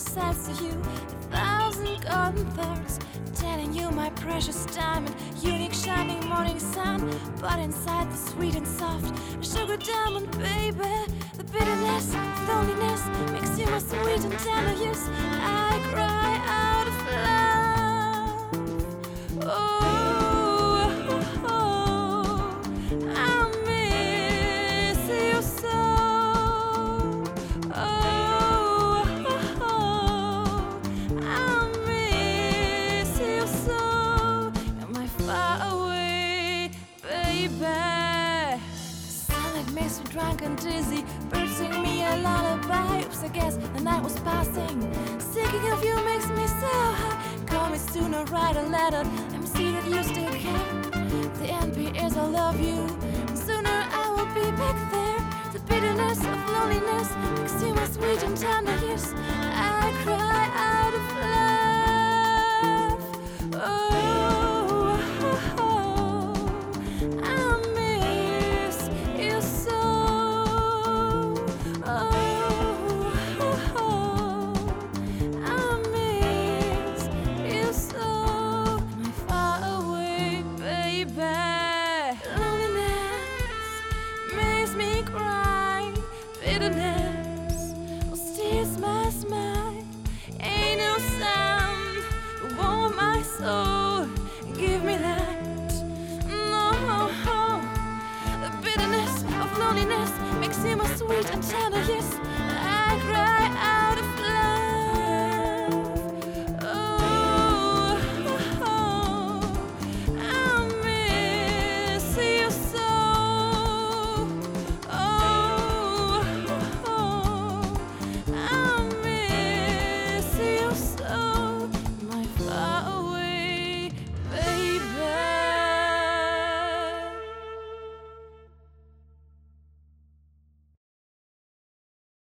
sides to you, 1,000 golden thoughts telling you my precious diamond, unique shining morning sun. But inside the sweet and soft sugar diamond, baby, the bitterness, loneliness makes you more sweet and tender. Yes, I cry out of love. I miss you so. Makes me drunk and dizzy. Birds sing me a lullaby. Oops, I guess the night was passing. Thinking of you makes me so high. Call me sooner, write a letter, and see that you still care. The NP is I love you. Sooner I will be back there. The bitterness of loneliness makes you more sweet and tender. Yes, I cry out of love. Bitterness steals my smile. Ain't no sound to warm my soul. Give me light. No, the bitterness of loneliness makes you more sweet and tender. Yes.